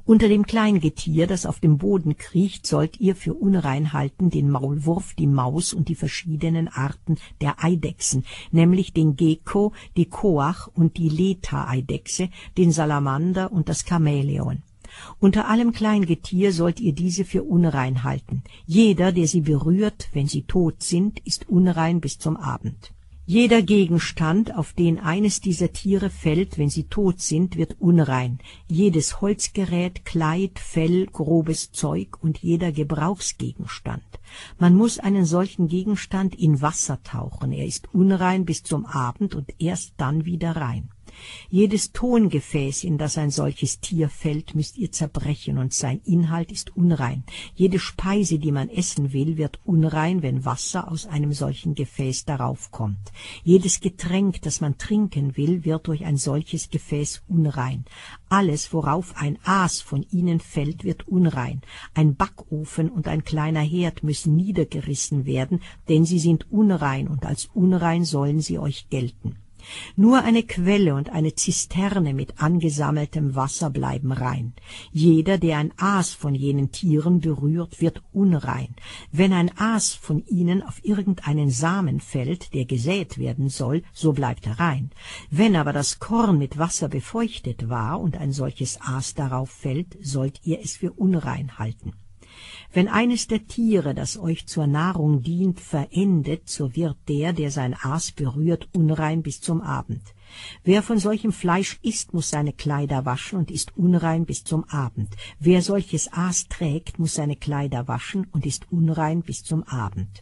Unter dem Kleingetier, das auf dem Boden kriecht, sollt ihr für unrein halten den Maulwurf, die Maus und die verschiedenen Arten der Eidechsen, nämlich den Gecko, die Koach und die Leta-Eidechse, den Salamander und das Chamäleon. Unter allem Kleingetier sollt ihr diese für unrein halten. Jeder, der sie berührt, wenn sie tot sind, ist unrein bis zum Abend. Jeder Gegenstand, auf den eines dieser Tiere fällt, wenn sie tot sind, wird unrein. Jedes Holzgerät, Kleid, Fell, grobes Zeug und jeder Gebrauchsgegenstand. Man muss einen solchen Gegenstand in Wasser tauchen. Er ist unrein bis zum Abend und erst dann wieder rein. Jedes Tongefäß, in das ein solches Tier fällt, müsst ihr zerbrechen, und sein Inhalt ist unrein. Jede Speise, die man essen will, wird unrein, wenn Wasser aus einem solchen Gefäß darauf kommt. Jedes Getränk, das man trinken will, wird durch ein solches Gefäß unrein. Alles, worauf ein Aas von ihnen fällt, wird unrein. Ein Backofen und ein kleiner Herd müssen niedergerissen werden, denn sie sind unrein, und als unrein sollen sie euch gelten. Nur eine Quelle und eine Zisterne mit angesammeltem Wasser bleiben rein. Jeder, der ein Aas von jenen Tieren berührt, wird unrein. Wenn ein Aas von ihnen auf irgendeinen Samen fällt, der gesät werden soll, so bleibt er rein. Wenn aber das Korn mit Wasser befeuchtet war und ein solches Aas darauf fällt, sollt ihr es für unrein halten. Wenn eines der Tiere, das euch zur Nahrung dient, verendet, so wird der sein Aas berührt, unrein bis zum Abend. Wer von solchem Fleisch isst, muss seine Kleider waschen und ist unrein bis zum Abend. Wer solches Aas trägt, muss seine Kleider waschen und ist unrein bis zum Abend.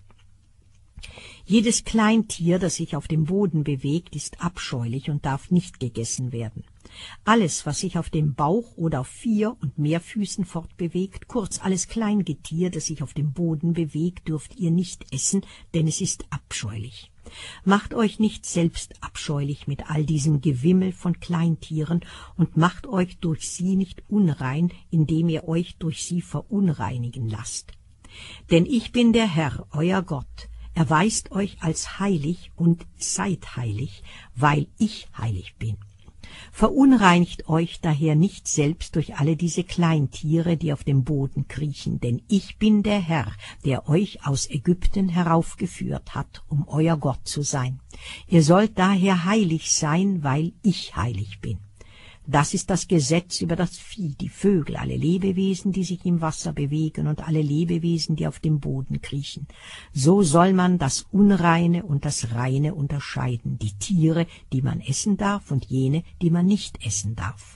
Jedes Kleintier, das sich auf dem Boden bewegt, ist abscheulich und darf nicht gegessen werden. Alles, was sich auf dem Bauch oder auf 4 und mehr Füßen fortbewegt, kurz alles Kleingetier, das sich auf dem Boden bewegt, dürft ihr nicht essen, denn es ist abscheulich. Macht euch nicht selbst abscheulich mit all diesem Gewimmel von Kleintieren und macht euch durch sie nicht unrein, indem ihr euch durch sie verunreinigen lasst. Denn ich bin der Herr, euer Gott. Erweist euch als heilig und seid heilig, weil ich heilig bin. Verunreinigt euch daher nicht selbst durch alle diese Kleintiere, die auf dem Boden kriechen, denn ich bin der Herr, der euch aus Ägypten heraufgeführt hat, um euer Gott zu sein. Ihr sollt daher heilig sein, weil ich heilig bin. Das ist das Gesetz über das Vieh, die Vögel, alle Lebewesen, die sich im Wasser bewegen, und alle Lebewesen, die auf dem Boden kriechen. So soll man das Unreine und das Reine unterscheiden, die Tiere, die man essen darf, und jene, die man nicht essen darf.